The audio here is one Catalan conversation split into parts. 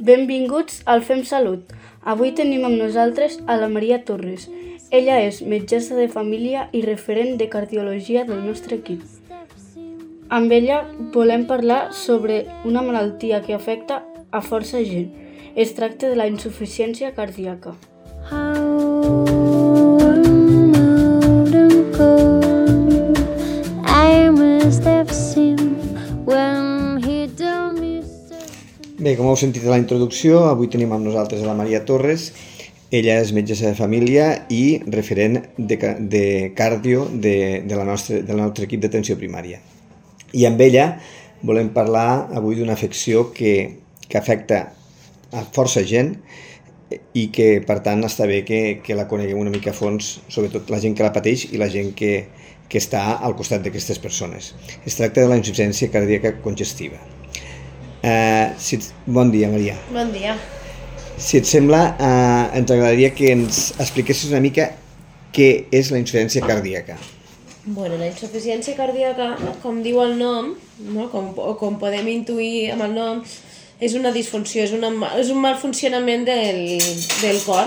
Benvinguts al Fem Salut. Avui tenim amb nosaltres a la Maria Torres. Ella és metgessa de família i referent de cardiologia del nostre equip. Amb ella volem parlar sobre una malaltia que afecta a força gent. Es tracta de la insuficiència cardíaca. Bé, com heu sentit a la introducció, avui tenim amb nosaltres a la Maria Torres. Ella és metgessa de família i referent de cardio del nostre equip d'atenció primària. I amb ella volem parlar avui d'una afecció que afecta a força gent i que, per tant, està bé que la coneguem una mica a fons, sobretot la gent que la pateix i la gent que està al costat d'aquestes persones. Es tracta de la insuficiència cardíaca congestiva. Bon dia, Maria. Bon dia. Si et sembla, ens agradaria que ens expliquessis una mica què és la insuficiència cardíaca. Bueno, la insuficiència cardíaca, com diu el nom, no? com podem intuir amb el nom, és una disfunció, és un mal funcionament del cor,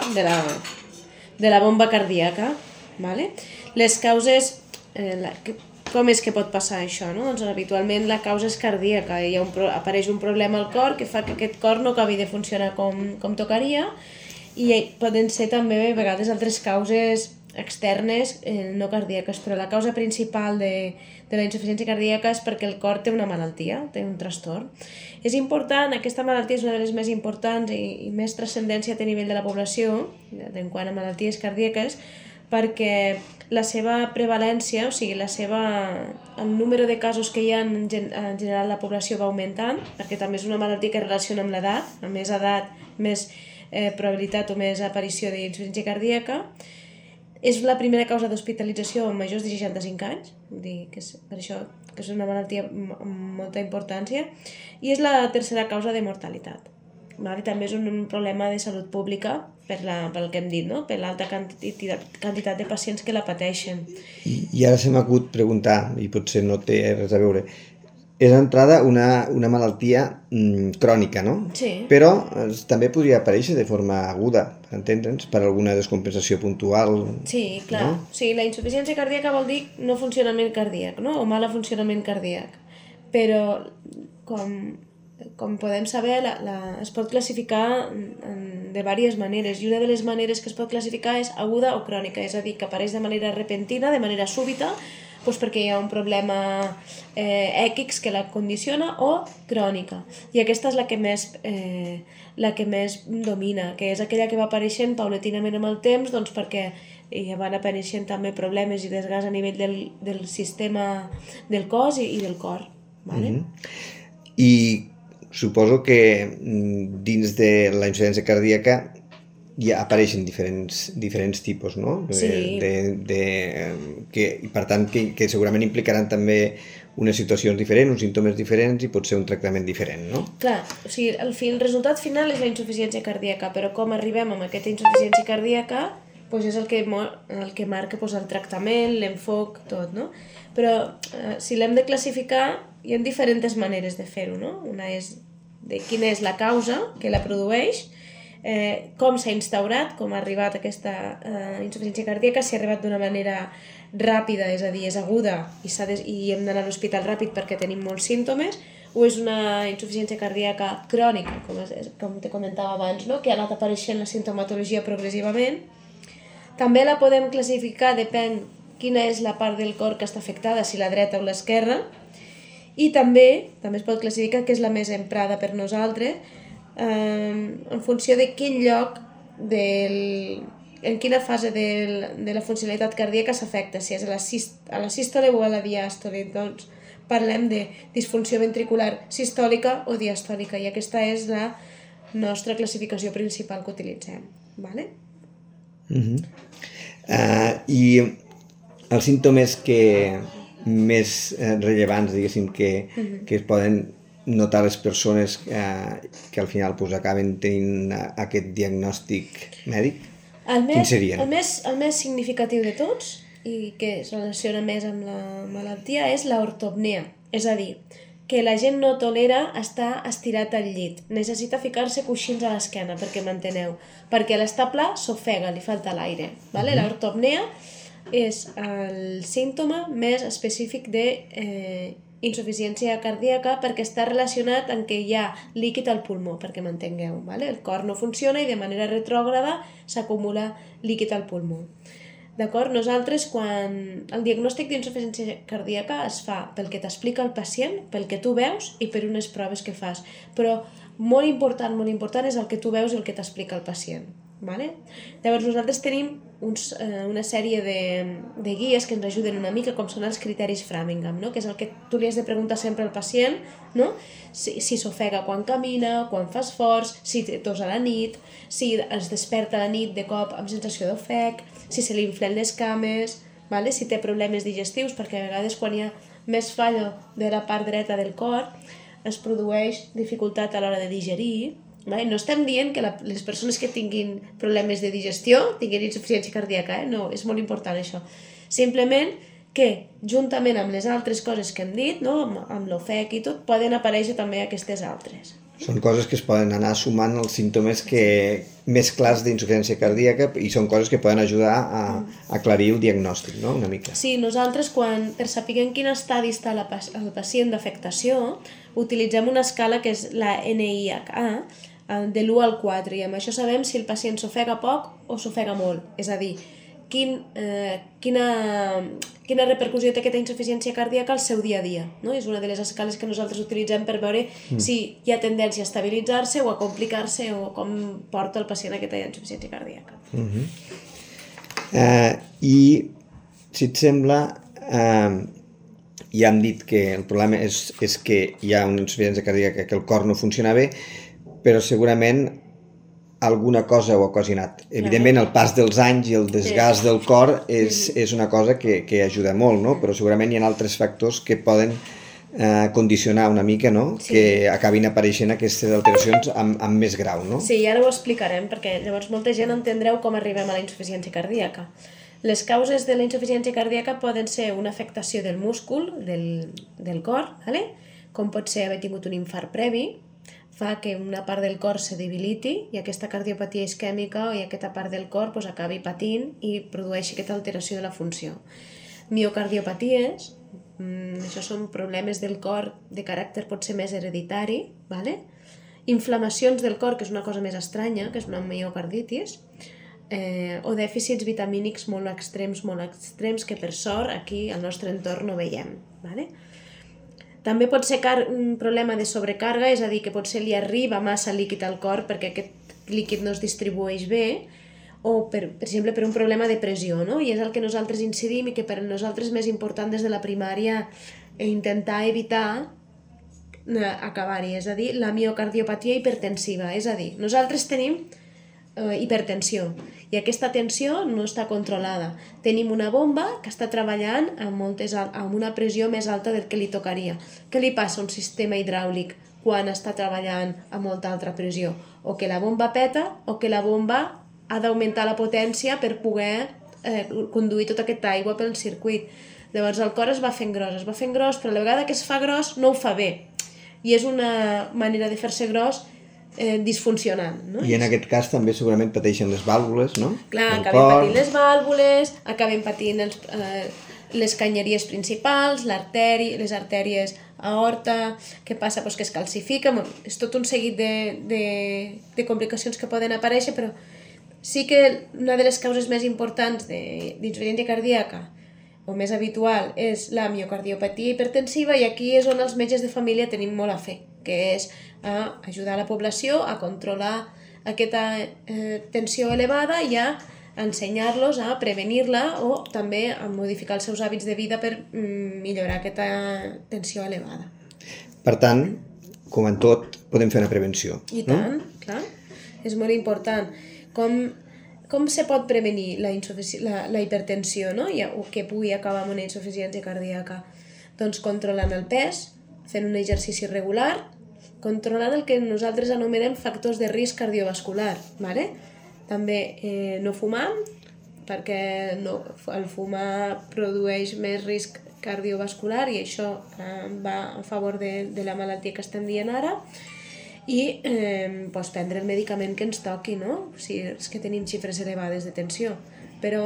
de la bomba cardíaca. ¿Vale? Les causes... Com és que pot passar això? No? Doncs habitualment la causa és cardíaca i apareix un problema al cor que fa que aquest cor no acabi de funcionar com tocaria i poden ser també a vegades altres causes externes no cardíaques, però la causa principal de la insuficiència cardíaca és perquè el cor té una malaltia, té un trastorn. És important, aquesta malaltia és una de les més importants i més transcendència té a nivell de la població en quant a malalties cardíaques, perquè la seva prevalència, o sigui, el número de casos que hi ha en general la població va augmentant, perquè també és una malaltia que es relaciona amb l'edat, a més edat, més probabilitat o més aparició d'insuficiència cardíaca. És la primera causa d'hospitalització en majors de 65 anys, per això que és una malaltia amb molta importància, i és la tercera causa de mortalitat. També és un problema de salut pública pel que hem dit, no? Per l'alta quantitat de pacients que la pateixen. I ara se m'ha acut preguntar, i potser no té res a veure, és d'entrada una malaltia crònica, no? Sí. Però també podria aparèixer de forma aguda, per entendre'ns, per alguna descompensació puntual. Sí, clar. No? Sí, la insuficiència cardíaca vol dir no funcionament cardíac, no? O mal funcionament cardíac. Però, com podem saber, es pot classificar de diverses maneres, i una de les maneres que es pot classificar és aguda o crònica, és a dir, que apareix de manera repentina, de manera súbita, doncs perquè hi ha un problema èquic que la condiciona, o crònica. I aquesta és la que més domina, que és aquella que va apareixent paulatinament amb el temps, doncs perquè hi van apareixent també problemes i desgast a nivell del sistema del cos i del cor. Vale? I suposo que dins de la insuficiència cardíaca ja apareixen diferents tipus, no? Sí. I per tant que segurament implicaran també unes situacions diferents, uns símptomes diferents i potser un tractament diferent, no? Clar, o sigui, el resultat final és la insuficiència cardíaca, però com arribem a aquesta insuficiència cardíaca doncs és el que marca el tractament, l'enfoc, tot, no? Però si l'hem de classificar, hi ha diferents maneres de fer-ho, no? Una és de quina és la causa que la produeix, com s'ha instaurat, com ha arribat aquesta insuficiència cardíaca, si ha arribat d'una manera ràpida, és a dir, és aguda i hem d'anar a l'hospital ràpid perquè tenim molts símptomes, o és una insuficiència cardíaca crònica, com te comentava abans, no? Que ha anat apareixent la sintomatologia progressivament. També la podem classificar, depèn quina és la part del cor que està afectada, si la dreta o l'esquerra, i també es pot classificar que és la més emprada per nosaltres en funció de quin lloc en quina fase de la funcionalitat cardíaca s'afecta, si és a la sístole o a la diàstole. Doncs parlem de disfunció ventricular sistòlica o diastòlica, i aquesta és la nostra classificació principal que utilitzem. Vale? I els símptomes més rellevants, diguéssim, que es poden notar les persones que al final acaben tenint aquest diagnòstic mèdic, quins serien? El més significatiu de tots i que es relaciona més amb la malaltia és l'ortopnea, és a dir, que la gent no tolera estar estirat al llit. Necessita ficar-se coixins a l'esquena, perquè m'enteneu. Perquè l'estar pla s'ofega, li falta l'aire. Vale? L'ortopnea és el símptoma més específic de insuficiència cardíaca perquè està relacionat amb que hi ha líquid al pulmó, perquè m'entengueu. Vale? El cor no funciona i de manera retrògrada s'acumula líquid al pulmó. D'acord? Nosaltres, quan el diagnòstic d'insuficiència cardíaca es fa pel que t'explica el pacient, pel que tu veus i per unes proves que fas. Però molt important és el que tu veus i el que t'explica el pacient. Vale? Llavors nosaltres tenim una sèrie de guies que ens ajuden una mica, com són els criteris Framingham, no? Que és el que tu li has de preguntar sempre al pacient, no? Si s'ofega quan camina, quan fa esforç, si té tos a la nit, si es desperta a la nit de cop amb sensació d'ofec, si se li inflen les cames, vale? Si té problemes digestius, perquè a vegades quan hi ha més fallo de la part dreta del cor es produeix dificultat a l'hora de digerir. Vale? No estem dient que les persones que tinguin problemes de digestió tinguin insuficiència cardíaca, no, és molt important això. Simplement que, juntament amb les altres coses que hem dit, no? Amb l'ofec i tot, poden aparèixer també aquestes altres. Són coses que es poden anar sumant als símptomes més clars d'insuficiència cardíaca i són coses que poden ajudar a aclarir el diagnòstic, no? Una mica. Sí, nosaltres, per saber en quin estadi està el pacient d'afectació, utilitzem una escala que és la NIHA, de l'1 al 4, i amb això sabem si el pacient s'ofega poc o s'ofega molt. És a dir, quina repercussió té aquesta insuficiència cardíaca al seu dia a dia. No? És una de les escales que nosaltres utilitzem per veure si hi ha tendència a estabilitzar-se o a complicar-se o com porta el pacient aquesta insuficiència cardíaca. I, si et sembla, ja hem dit que el problema és que hi ha una insuficiència cardíaca, que el cor no funciona bé, però segurament alguna cosa ho ha ocasionat. Evidentment, el pas dels anys i el desgast del cor és una cosa que ajuda molt, no? Però segurament hi ha altres factors que poden condicionar una mica, no? Sí. Que acabin apareixent aquestes alteracions amb més grau, no? Sí, i ara ho explicarem, perquè llavors molta gent entendreu com arribem a la insuficiència cardíaca. Les causes de la insuficiència cardíaca poden ser una afectació del múscul, del cor, ¿vale? Com pot ser haver tingut un infart previ, fa que una part del cor se debiliti i aquesta cardiopatia isquèmica i aquesta part del cor acabi patint i produeixi aquesta alteració de la funció. Miocardiopaties, això són problemes del cor de caràcter potser més hereditari, ¿vale? Inflamacions del cor, que és una cosa més estranya, que és una miocarditis, o dèficits vitamínics molt extrems, que per sort aquí al nostre entorn no veiem, ¿vale? També pot ser un problema de sobrecàrrega, és a dir, que potser li arriba massa líquid al cor perquè aquest líquid no es distribueix bé, o, per exemple, per un problema de pressió, no? I és el que nosaltres incidim i que per nosaltres és més important des de la primària intentar evitar acabar-hi, és a dir, la miocardiopatia hipertensiva, és a dir, nosaltres tenim hipertensió i aquesta tensió no està controlada. Tenim una bomba que està treballant amb una pressió més alta del que li tocaria. Què li passa a un sistema hidràulic quan està treballant a molta altra pressió? O que la bomba peta o que la bomba ha d'augmentar la potència per poder conduir tota aquesta aigua pel circuit. Llavors el cor es va fent gros, però a la vegada que es fa gros no ho fa bé. I és una manera de fer-se gros disfuncionant, no? I en aquest cas també segurament pateixen les vàlvules, no? Clar, acabem patint les vàlvules, acabem patint les canyeries principals, les artèries aorta, què passa? Pues que es calcifica, és tot un seguit de complicacions que poden aparèixer, però sí que una de les causes més importants d'insuficiència cardíaca o més habitual és la miocardiopatia hipertensiva, i aquí és on els metges de família tenim molt a fer, que és a ajudar la població a controlar aquesta tensió elevada i a ensenyar-los a prevenir-la o també a modificar els seus hàbits de vida per millorar aquesta tensió elevada. Per tant, com en tot, podem fer una prevenció. I tant, clar. És molt important. Com se pot prevenir la hipertensió, no? O que pugui acabar amb una insuficiència cardíaca? Doncs controlant el pes, fent un exercici regular, controlant el que nosaltres anomenem factors de risc cardiovascular, ¿vale? També no fumar, perquè el fumar produeix més risc cardiovascular i això va a favor de la malaltia que estem dient ara i prendre el medicament que ens toqui, no? Si és que tenim xifres elevades de tensió. Però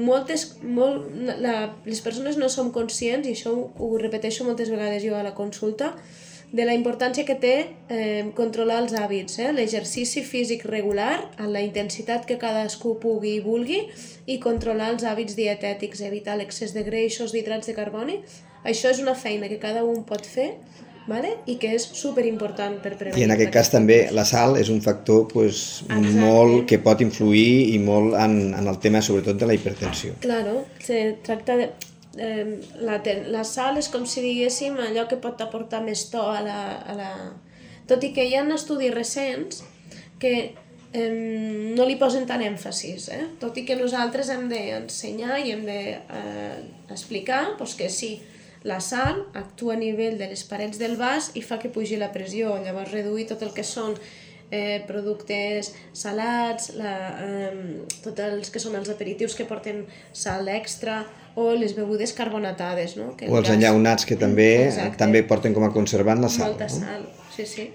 les persones no som conscients, i això ho repeteixo moltes vegades jo a la consulta, de la importància que té controlar els hàbits, l'exercici físic regular, a la intensitat que cadascú pugui i vulgui, i controlar els hàbits dietètics, evitar l'excés de greixos, d'hidrats de carboni. Això és una feina que cada un pot fer, vale? I que és superimportant per prevenir. I en aquest cas també la sal és un factor molt que pot influir i molt en el tema sobretot de la hipertensió. Claro, se tracta de... La sal és com si diguéssim allò que pot aportar més to a la... Tot i que hi ha estudis recents que no li posen tant èmfasis, tot i que nosaltres hem d'ensenyar i hem d'explicar que sí, la sal actua a nivell de les parets del vas i fa que pugi la pressió, llavors reduir tot el que són productes salats, tots els que són els aperitius que porten sal extra o les begudes carbonatades, no? O els enllaunats que també porten com a conservant la sal. Molta sal, sí.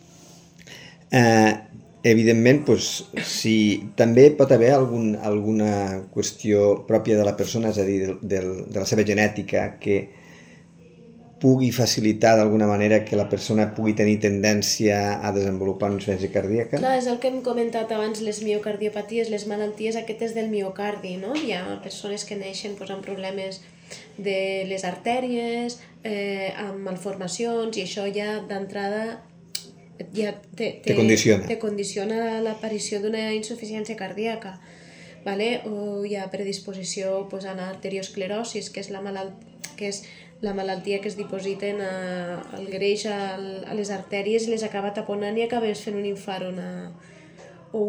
Evidentment, si també pot haver alguna qüestió pròpia de la persona, és a dir, de la seva genètica, que pugui facilitar d'alguna manera que la persona pugui tenir tendència a desenvolupar una insuficiència cardíaca. Clar, és el que hem comentat abans, les miocardiopaties, les malalties aquestes del miocardi, no? Hi ha persones que neixen amb problemes de les artèries, amb malformacions, i això ja d'entrada te condiciona l'aparició d'una insuficiència cardíaca. O hi ha predisposició a l'arteriosclerosi, que és la malaltia que es dipositen el greix a les artèries i les acaba taponant i acabes fent un infart o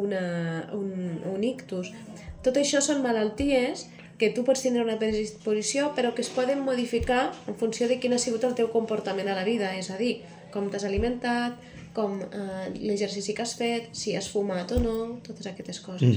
un ictus. Tot això són malalties que tu pots tindre una predisposició però que es poden modificar en funció de quin ha sigut el teu comportament a la vida, és a dir, com t'has alimentat, com l'exercici que has fet, si has fumat o no, totes aquestes coses.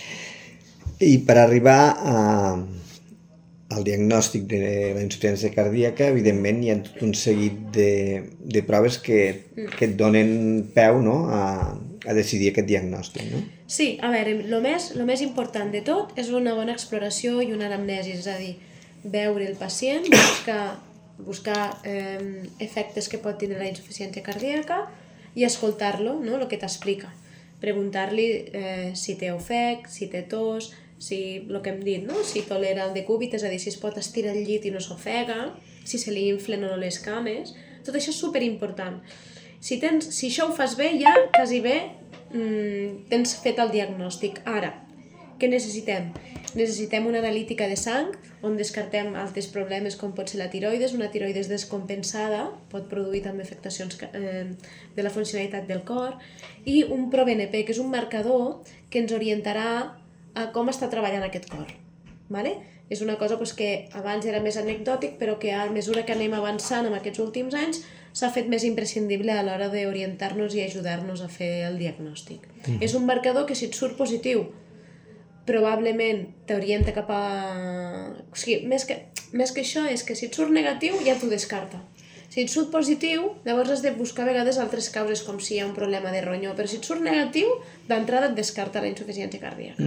I per arribar al diagnòstic de la insuficiència cardíaca, evidentment hi ha tot un seguit de proves que et donen peu, no, a decidir aquest diagnòstic, no? Sí, a veure, el més important de tot és una bona exploració i una anamnesi, és a dir, veure el pacient, buscar efectes que pot tindre la insuficiència cardíaca i escoltar-lo, no?, el que t'explica. Preguntar-li si té ofec, si té tos, si, el que hem dit, no? Si tolera el decúbit, és a dir, si es pot estirar el llit i no s'ofega, si se li inflen o no les cames, tot això és superimportant. Si això ho fas bé, ja quasi bé tens fet el diagnòstic. Ara, què necessitem? Necessitem una analítica de sang on descartem altres problemes com pot ser la tiroides. Una tiroides descompensada pot produir també afectacions de la funcionalitat del cor, i un ProBNP, que és un marcador que ens orientarà a com està treballant aquest cor. És una cosa que abans era més anecdòtic, però que a mesura que anem avançant en aquests últims anys s'ha fet més imprescindible a l'hora d'orientar-nos i ajudar-nos a fer el diagnòstic. És un marcador que, si et surt positiu, probablement t'orienta cap a... O sigui, més que això, és que si et surt negatiu ja t'ho descarta. Si et surt positiu, llavors has de buscar a vegades altres causes, com si hi ha un problema de ronyó, però si et surt negatiu, d'entrada et descarta la insuficiència cardíaca.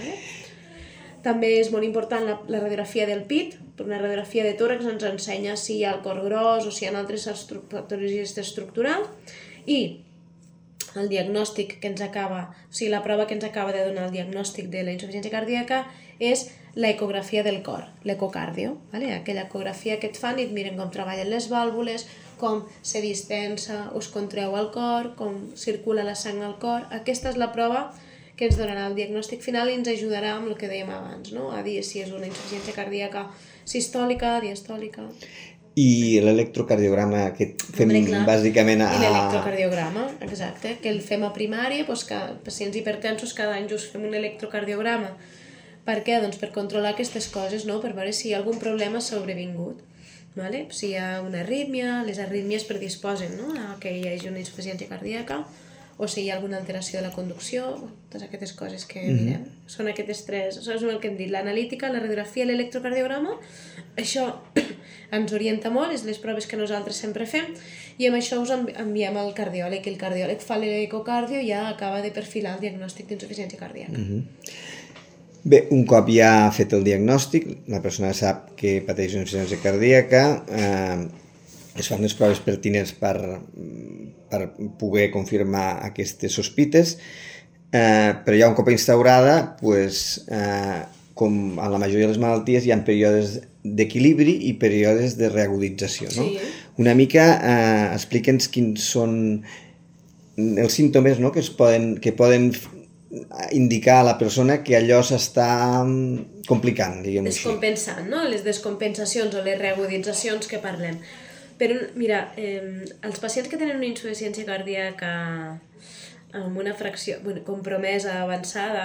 També és molt important la radiografia del pit. Una radiografia de tòrax ens ensenya si hi ha el cor gros o si hi ha altres patologies estructurals, i el diagnòstic que ens acaba, o sigui, la prova que ens acaba de donar el diagnòstic de la insuficiència cardíaca és l'ecografia del cor, l'ecocardio, aquella ecografia que et fan i et miren com treballen les vàlvules, com se distensa o es contreu el cor, com circula la sang al cor. Aquesta és la prova que ens donarà el diagnòstic final i ens ajudarà amb el que dèiem abans, no? A dir si és una insuficiència cardíaca sistòlica, diastòlica... I l'electrocardiograma que fem bàsicament I l'electrocardiograma, exacte, que el fem a primària, que pacients hipertensos cada any just fem un electrocardiograma. Per què? Doncs per controlar aquestes coses, no? Per veure si hi ha algun problema sobrevingut. Si hi ha una arrítmia, les arrítmies predisposen, no?, a que hi hagi una insuficiència cardíaca, o si hi ha alguna alteració de la conducció, totes aquestes coses que mirem. Són aquestes tres, això és el que hem dit, l'analítica, la radiografia i l'electrocardiograma. Això ens orienta molt, és les proves que nosaltres sempre fem, i amb això us enviem al cardiòleg, i el cardiòleg fa l'ecocardio i ja acaba de perfilar el diagnòstic d'insuficiència cardíaca. Bé, un cop ja ha fet el diagnòstic, la persona sap que pateix insuficiència cardíaca, es fan les proves pertinents per poder confirmar aquestes sospites, però ja un cop instaurada, com en la majoria de les malalties, hi ha períodes d'equilibri i períodes de reagudització. No? Sí. Una mica explica'ns quins són els símptomes, no? que poden indicar a la persona que allò s'està complicant, diguem-ho així. Descompensant, no? Les descompensacions o les reaguditzacions que parlem. Però, mira, els pacients que tenen una insuficiència cardíaca amb una fracció compromesa avançada,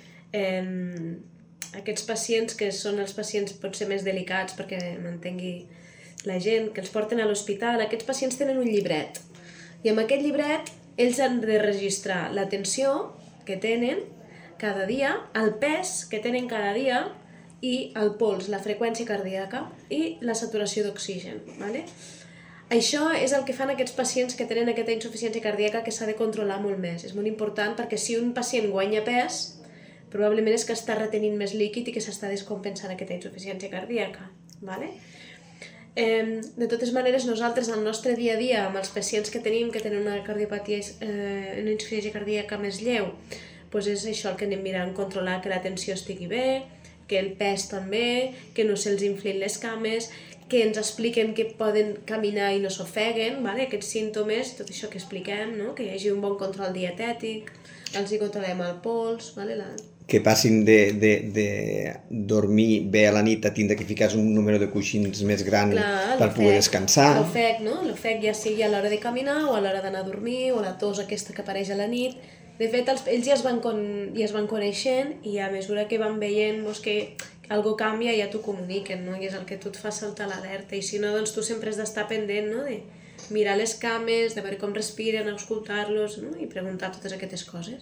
aquests pacients que són els pacients potser més delicats, perquè m'entengui la gent, que els porten a l'hospital, aquests pacients tenen un llibret. I amb aquest llibret ells han de registrar la tensió que tenen cada dia, el pes que tenen cada dia i el pols, la freqüència cardíaca i la saturació d'oxigen. ¿Vale? Això és el que fan aquests pacients que tenen aquesta insuficiència cardíaca, que s'ha de controlar molt més. És molt important perquè si un pacient guanya pes, probablement és que està retenint més líquid i que s'està descompensant aquesta insuficiència cardíaca. ¿Vale? De totes maneres, nosaltres al nostre dia a dia, amb els pacients que tenim que tenen una cardiopatia, una insuficiència cardíaca més lleu, doncs és això el que anem mirant, controlar que la tensió estigui bé, que el pes també, que no se'ls inflin les cames, que ens expliquen que poden caminar i no s'ofeguen, ¿vale? Aquests símptomes, tot això que expliquem, no? Que hi hagi un bon control dietètic, els hi controlem el pols, ¿vale? Que passin de dormir bé a la nit a tindre que ficar un número de coixins més gran per poder descansar. L'ofec, no? L'ofec ja sigui a l'hora de caminar o a l'hora d'anar a dormir, o la tos aquesta que apareix a la nit. De fet, ells ja es van coneixent i a mesura que van veient que algo canvia ja t'ho comuniquen, no? I és el que tu et fa saltar l'alerta. I si no, doncs tu sempre has d'estar pendent, no? De mirar les cames, de veure com respiren, escoltar-los, no? I preguntar totes aquestes coses.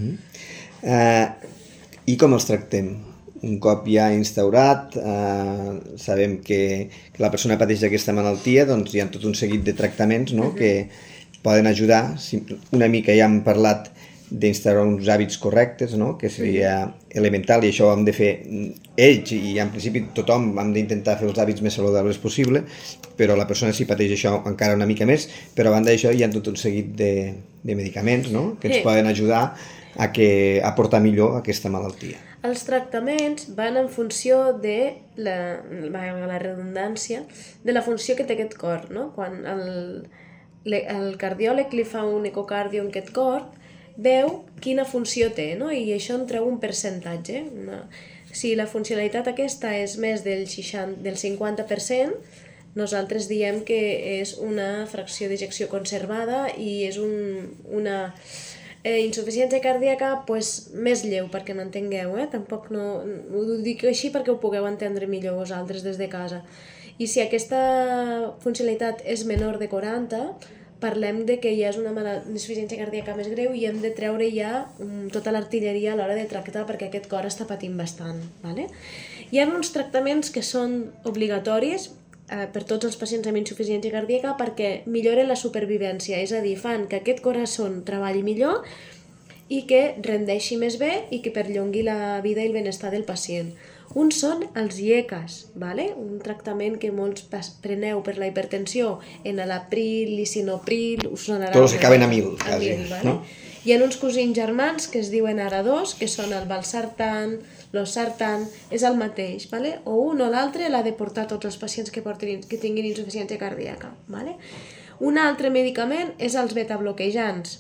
I com els tractem? Un cop ja instaurat, sabem que la persona pateix aquesta malaltia, doncs hi ha tot un seguit de tractaments, no? Que poden ajudar. Una mica ja hem parlat d'instaurar uns hàbits correctes, no? Que seria elemental, i això ho hem de fer ells, i en principi tothom hem d'intentar fer els hàbits més saludables possible, però la persona si pateix això encara una mica més, però a banda d'això hi ha tot un seguit de medicaments, no? Que ens poden ajudar a portar millor aquesta malaltia. Els tractaments van en funció de la redundància, de la funció que té aquest cor, no? Quan el cardiòleg li fa un ecocardio en aquest cor, veu quina funció té, no? I això en treu un percentatge. Si la funcionalitat aquesta és més del 50%, nosaltres diem que és una fracció d'ejecció conservada i és una insuficiència cardíaca més lleu, perquè m'entengueu, tampoc no ho dic així perquè ho pugueu entendre millor vosaltres des de casa. I si aquesta funcionalitat és menor de 40, parlem de que ja és una insuficiència cardíaca més greu i hem de treure ja tota l'artilleria a l'hora de tractar perquè aquest cor està patint bastant. ¿Vale? Hi ha uns tractaments que són obligatoris per tots els pacients amb insuficiència cardíaca perquè milloren la supervivència, és a dir, fan que aquest corazón treballi millor i que rendeixi més bé i que perllongui la vida i el benestar del pacient. Uns són els IECAs, ¿vale? Un tractament que molts preneu per la hipertensió, enalapril, lisinopril, us sonarà... Tots acaben a 1000, quasi. ¿Vale? No? Hi ha uns cosins germans que es diuen ARA2, que són el valsartan, l'osartan, és el mateix, ¿vale? O un o l'altre l'ha de portar tots els pacients que tinguin insuficiència cardíaca. ¿Vale? Un altre medicament és els betabloquejants,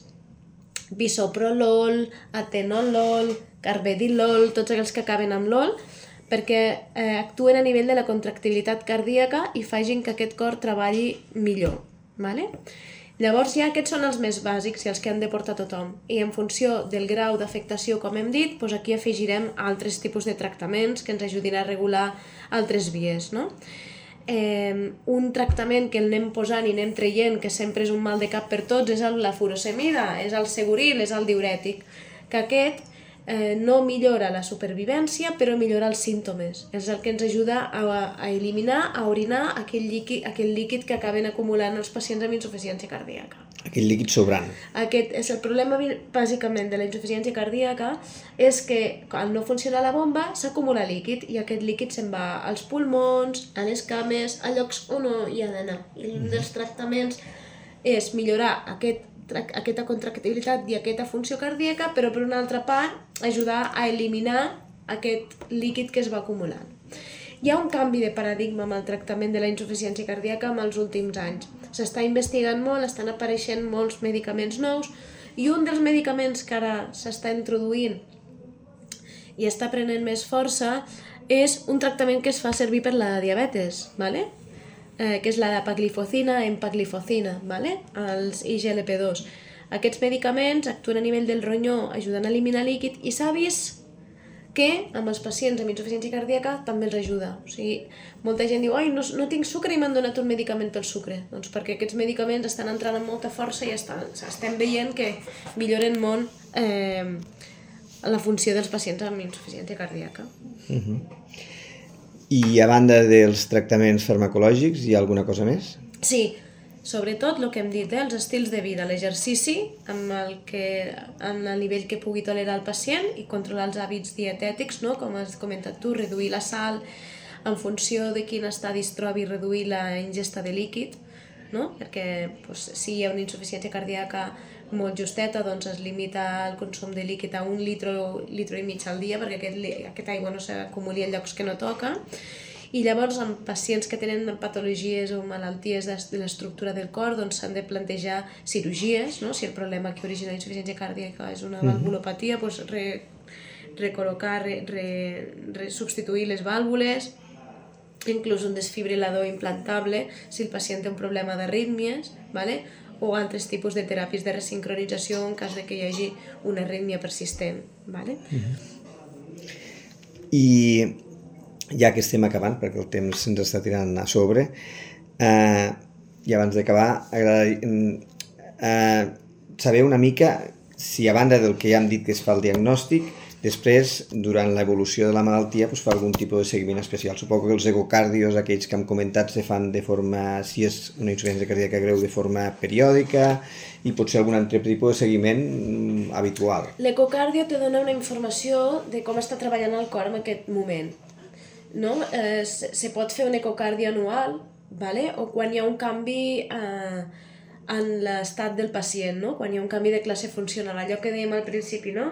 bisoprolol, atenolol, carvedilol, tots aquells que acaben amb l'ol, perquè actuen a nivell de la contractilitat cardíaca i facin que aquest cor treballi millor. ¿Vale? Llavors ja aquests són els més bàsics i els que han de portar tothom. I en funció del grau d'afectació, com hem dit, doncs aquí afegirem altres tipus de tractaments que ens ajudin a regular altres vies. No? Un tractament que el anem posant i anem traient, que sempre és un mal de cap per tots, és la furosemida, és el seguril, és el diurètic, que aquest no millora la supervivència, però millora els símptomes. És el que ens ajuda a eliminar, a orinar aquell líquid que acaben acumulant els pacients amb insuficiència cardíaca. Aquell líquid sobrant. Aquest és el problema, bàsicament, de la insuficiència cardíaca, és que al no funcionar la bomba s'acumula líquid i aquest líquid se'n va als pulmons, a les cames, a llocs on no hi ha d'anar. I un dels tractaments és millorar aquesta contractibilitat i aquesta funció cardíaca, però per una altra part ajudar a eliminar aquest líquid que es va acumulant. Hi ha un canvi de paradigma amb el tractament de la insuficiència cardíaca en els últims anys. S'està investigant molt, estan apareixent molts medicaments nous i un dels medicaments que ara s'està introduint i està prenent més força és un tractament que es fa servir per la diabetes, ¿vale? Que és la dapagliflozina, empagliflozina, ¿vale? Els IGLP-2. Aquests medicaments actuen a nivell del ronyó ajudant a eliminar líquid i s'ha vist que amb els pacients amb insuficiència cardíaca també els ajuda. O sigui, molta gent diu, no tinc sucre i m'han donat un medicament pel sucre. Doncs perquè aquests medicaments estan entrant amb molta força i estem veient que milloren molt la funció dels pacients amb insuficiència cardíaca. I a banda dels tractaments farmacològics, hi ha alguna cosa més? Sí, sobretot el que hem dit, els estils de vida, l'exercici amb el nivell que pugui tolerar el pacient i controlar els hàbits dietètics, no? Com has comentat tu, reduir la sal en funció de quin estadi es trobi, reduir la ingesta de líquid, no? Perquè si hi ha una insuficiència cardíaca molt justeta, doncs es limita el consum de líquid a 1 litre i mig al dia perquè aquesta aigua no s'acumuli en llocs que no toca. I llavors, en pacients que tenen patologies o malalties de l'estructura del cor, doncs s'han de plantejar cirurgies, no? Si el problema que origina la insuficiència cardíaca és una valvulopatia, doncs recol·locar, substituir les vàlvules, inclús un desfibrilador implantable si el pacient té un problema d'arrítmies, ¿vale? O altres tipus de teràpies de resincronització en cas de que hi hagi una arrítmia persistent, ¿vale? I ja que estem acabant, perquè el temps se'ns està tirant a sobre, i abans d'acabar, agradaria saber una mica si a banda del que ja hem dit que es fa el diagnòstic, després, durant l'evolució de la malaltia, fa algun tipus de seguiment especial. Suposo que els ecocardios, aquells que hem comentat, se fan de forma, si és una insuficiència cardíaca greu, de forma periòdica, i potser algun altre tipus de seguiment habitual. L'ecocardio te dona una informació de com està treballant el cor en aquest moment. No? Se pot fer un ecocardio anual, ¿vale? O quan hi ha un canvi en l'estat del pacient, no? Quan hi ha un canvi de classe funcional, allò que dèiem al principi, no?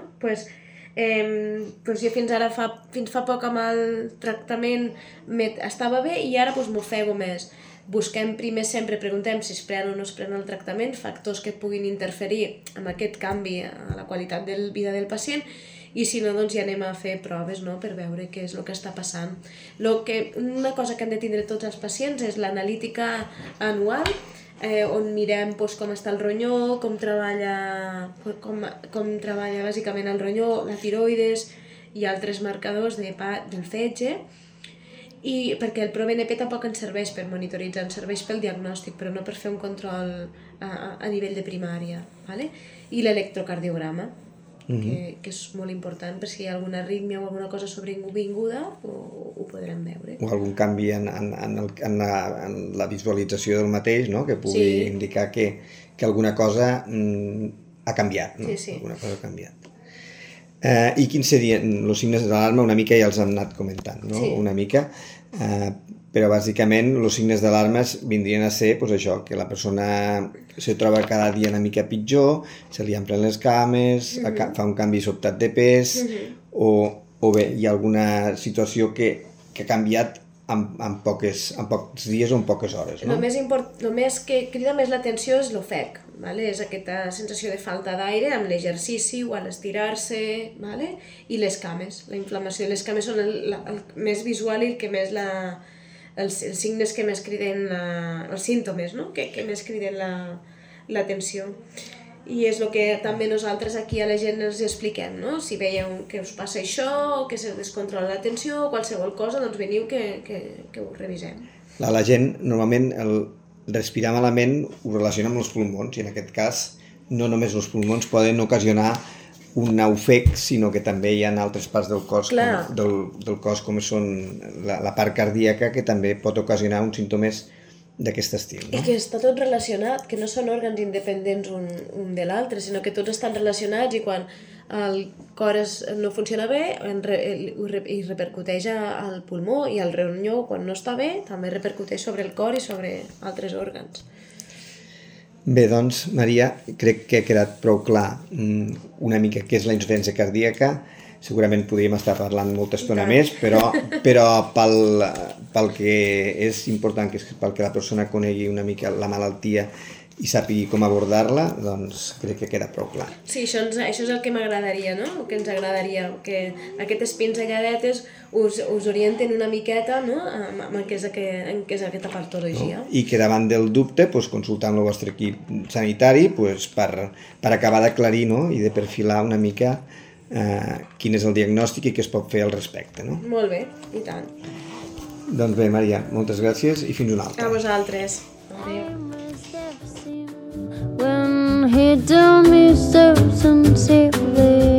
Jo fins fa poc amb el tractament estava bé i ara m'ofego més. Busquem primer sempre, preguntem si es pren o no es pren el tractament, factors que puguin interferir amb aquest canvi a la qualitat de vida del pacient, i si no, doncs ja anem a fer proves, no?, per veure què és el que està passant. Una cosa que han de tindre tots els pacients és l'analítica anual, on mirem com està el ronyó, com treballa bàsicament el ronyó, la tiroides i altres marcadors del fetge, i perquè el ProBNP tampoc ens serveix per monitoritzar, ens serveix pel diagnòstic, però no per fer un control a nivell de primària, ¿vale? I l'electrocardiograma, que és molt important per si hi ha alguna arrítmia o alguna cosa sobrevinguda, ho podrem veure. O algun canvi en la visualització del mateix, no? Que pugui indicar que alguna cosa ha canviat, no? Sí. Alguna cosa ha canviat. I quins serien els signes d'alarma? Una mica ja els hem anat comentant, no? Sí. Una mica, però bàsicament els signes d'alarma vindrien a ser això, que la persona se troba cada dia una mica pitjor, se li amplen les cames, fa un canvi sobtat de pes, o bé hi ha alguna situació que ha canviat en pocs dies o en poques hores, no? El més que crida més l'atenció és l'ofec, ¿vale? És aquesta sensació de falta d'aire amb l'exercici o a l'estirar-se, ¿vale? I les cames, la inflamació. Les cames són el més visual i el que més els signes que més criden, els símptomes, no? Que més criden l'atenció. I és el que també nosaltres aquí a la gent ens expliquem, no? Si veieu que us passa això, o que se descontrola l'atenció, o qualsevol cosa, doncs veniu que ho revisem. La gent, normalment, el respirar malament ho relaciona amb els pulmons, i en aquest cas no només els pulmons poden ocasionar un ofec, sinó que també hi ha altres parts del cos, Clar. del cos com són la part cardíaca, que també pot ocasionar uns símptomes d'aquest estil. I No? que està tot relacionat, que no són òrgans independents un de l'altre, sinó que tots estan relacionats i quan el cor no funciona bé i repercuteix al pulmó, i el ronyó quan no està bé també repercuteix sobre el cor i sobre altres òrgans. Bé, doncs, Maria, crec que ha quedat prou clar una mica què és la insuficiència cardíaca. Segurament podríem estar parlant molta estona més, però pel que és important, que és perquè la persona conegui una mica la malaltia i sàpigui com abordar-la, doncs crec que queda prou clar. Sí, això és el que m'agradaria, no? El que ens agradaria, que aquestes pinzelladetes us orienten una miqueta, no? En què és aquesta patologia. No? I que davant del dubte, doncs, consultar amb el vostre equip sanitari doncs, per acabar d'aclarir, no? I de perfilar una mica quin és el diagnòstic i què es pot fer al respecte. No? Molt bé, i tant. Doncs bé, Maria, moltes gràcies i fins una altra. A vosaltres. Adéu. When he told me so sincerely,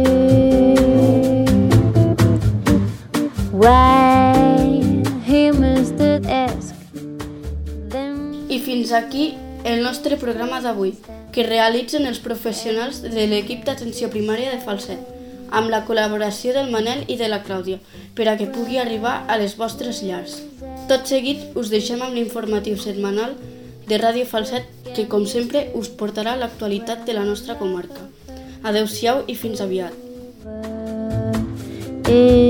why he must ask them. I fins aquí el nostre programa d'avui, que realitzen els professionals de l'equip d'atenció primària de Falset, amb la col·laboració del Manel i de la Clàudia, per a que pugui arribar a les vostres llars. Tot seguit us deixem amb l'informatiu setmanal de Ràdio Falset, que com sempre us portarà l'actualitat de la nostra comarca. Adeu-siau i fins aviat.